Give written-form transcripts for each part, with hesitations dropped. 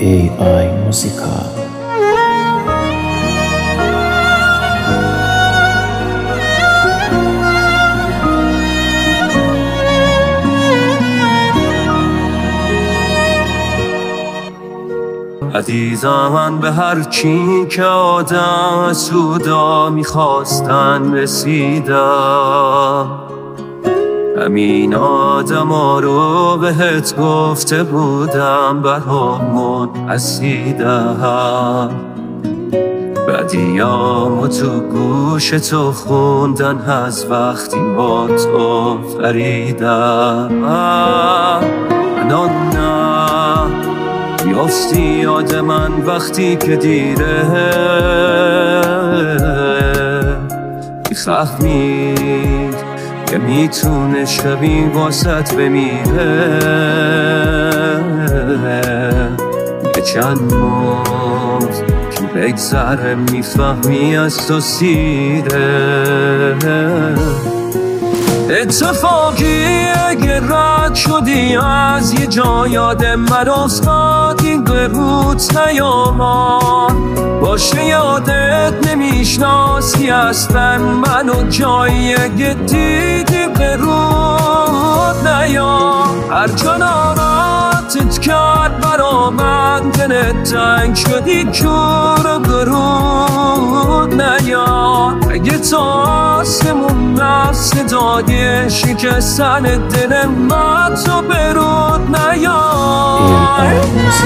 AI Musica. عزیزم به هر چی که آدم سودا میخواستن رسیدم. همین آدما رو بهت گفته بودم برامون اسیدم. بدیامو تو گوش تو خوندن از وقتی با تو فریدم. نه بیافتی یاد من وقتی که دیره، میفهمی که میتونه شبی واسط بمیره. یه چند موز که بگذره میفهمی از تو سیره. اتفاقی اگه رد شدی از یه جا یاد من افتاد، این قروت نیامد باشه یادت نمیشناسی اصلا منو جایی اگه دیدی قروت نیام. هر جا ناراتت کرد برا من دلت تنگ شدی جور قروت نیام. اگه تا آسمون نفس دادی شکستن دل من تو برود نیام.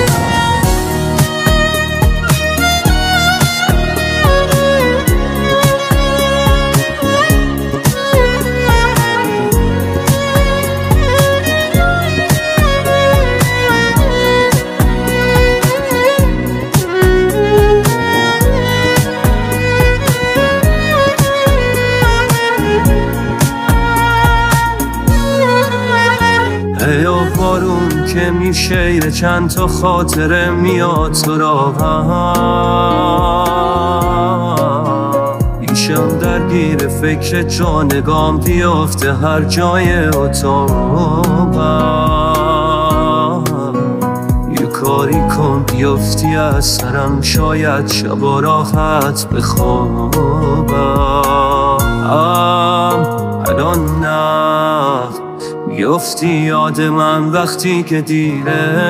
یا بارون که میشه چند تا خاطره میاد تو را ایشم درگیر فکر جا نگام بیافته هر جای اتاق. یه کاری کن بیافتی از سرم شاید شبا راحت بخوابم. الان نه بیافتی یاد من وقتی که دیره،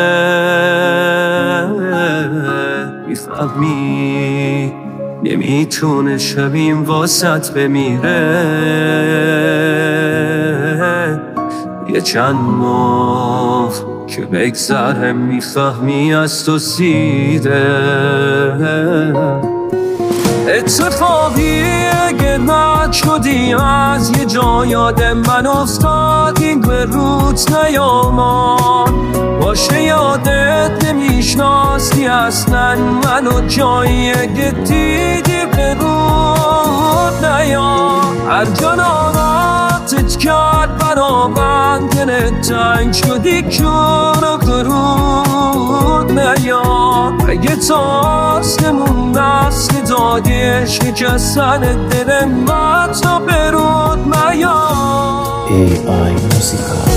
میفهمی نمیتونه شبیم واسط بمیره. یه چند ماه که بگذره میفهمی از تو سیده. اتفاقی اگه رد شدی از یه جا یاد من افتاد، این قروت نیامد باشه یادت نمیشناسی اصلا منو جایی اگه دیدی قروت نیام. هر جا ناراتت کرد برا من دلت تنگ شدی جور قروت نیام. اگه تا آسمون دست دادی شکستن دل من تو برود نیام. AI Musica.